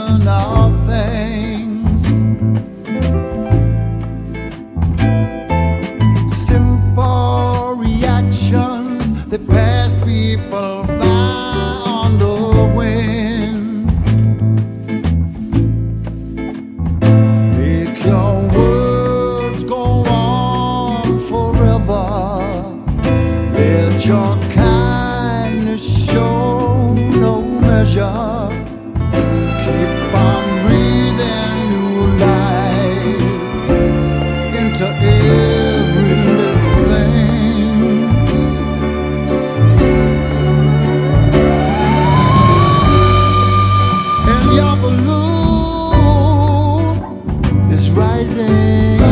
vibration of things. Simple reactions that pass people by on the wind. Make your words go on forever. Let your kindness show no measure. Keep on breathing new life into every little thing. And your balloon is rising.